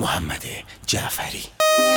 محمد جعفری.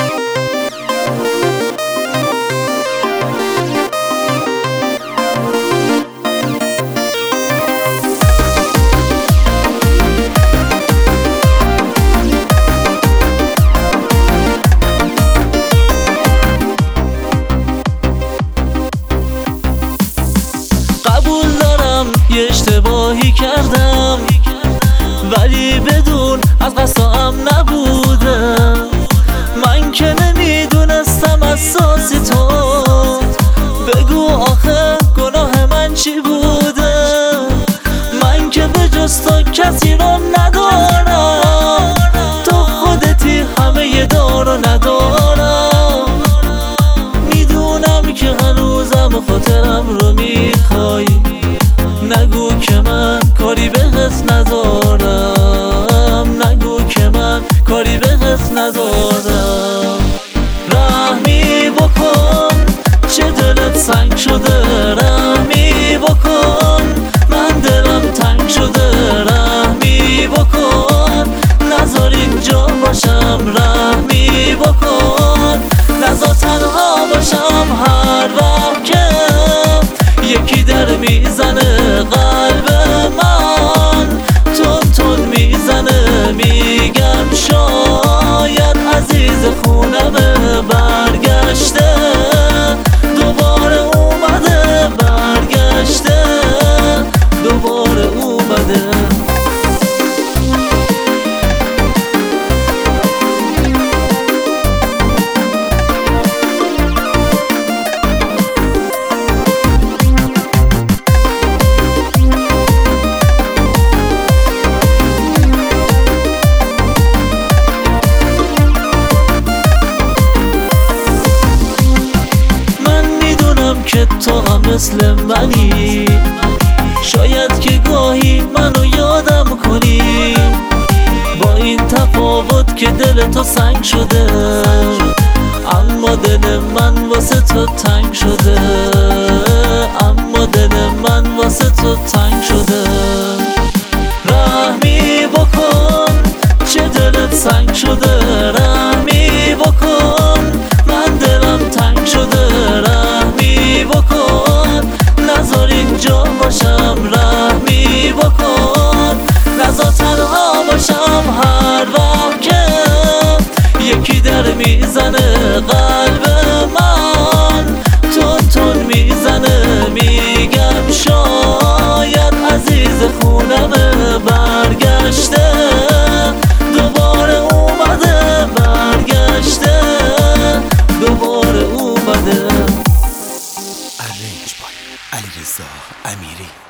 قبول دارم یه اشتباهی کردم، ولی بدون از قصدم نبودم. من که نمیدونستم اساسی تو، بگو آخه گناه من چی بوده؟ من که به جز تو کسی رو ندارم، تو خودتی همه دار و ندارم. میدونم که هنوزم خاطرم رو میخوای، نگو که من کاری بهت ندارم، نگو که من کاری بهت ندارم. رحمی بکن چه دلت سنگ شده، رحمی بکن من دلم تنگ شده. رحمی بکن نذار اینجا باشم، رحمی بکن نذار تنها باشم. هر وقت که یکی در میزنه قلب من، تون تون میزنه، میگم شاید عزیز خونمه برگشته، دوباره اومده، برگشته دوباره اومده. که تو هم مثل منی، شاید که گاهی منو یادم کنی، با این تفاوت که دل تو سنگ شده، اما دل من واسه تو تنگ شده، اما دل من واسه تو تنگ شده. رحمی بکن چه دلت سنگ شده، رحمی بکن من دلم تنگ شده. رحمی بکن نذار اینجا باشم، رحمی بکن نذار تنها باشم. هر وقت که یکی در میزنه قلب من، تون تون میزنه، میگم شاید عزیز خونمه برگشته، دوباره اومده، برگشته دوباره اومده. ارنج بای علیرضا امیری.